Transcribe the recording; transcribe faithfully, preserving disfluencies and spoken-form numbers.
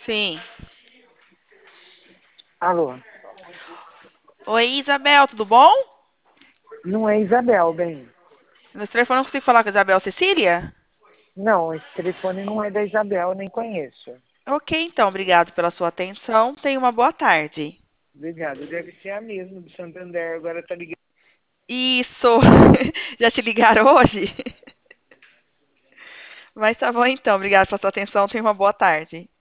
Sim. Alô? Oi, Isabel, tudo bom? Não é Isabel, bem. Nesse telefone eu não consigo falar com a Isabel Cecília? Não, esse telefone não é da Isabel, eu nem conheço. Ok, então, obrigado pela sua atenção. Tenha uma boa tarde. Obrigado. Deve ser a mesma do Santander, agora tá ligando. Isso. Já te ligaram hoje? Mas tá bom então, obrigado pela sua atenção. Tenha uma boa tarde.